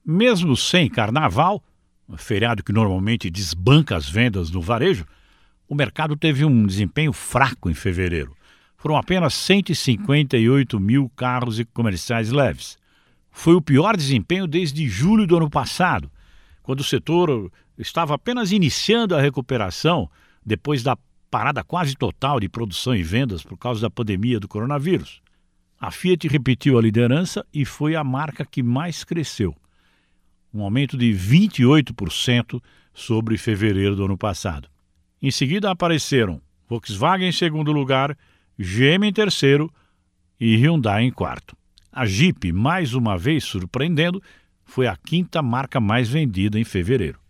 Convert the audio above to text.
Mesmo sem carnaval, um feriado que normalmente desbanca as vendas no varejo, o mercado teve um desempenho fraco em fevereiro. Foram apenas 158 mil carros e comerciais leves. Foi o pior desempenho desde julho do ano passado, quando o setor estava apenas iniciando a recuperação depois da parada quase total de produção e vendas por causa da pandemia do coronavírus. A Fiat repetiu a liderança e foi a marca que mais cresceu, um aumento de 28% sobre fevereiro do ano passado. Em seguida apareceram Volkswagen em segundo lugar, GM em terceiro e Hyundai em quarto. A Jeep, mais uma vez surpreendendo, foi a quinta marca mais vendida em fevereiro.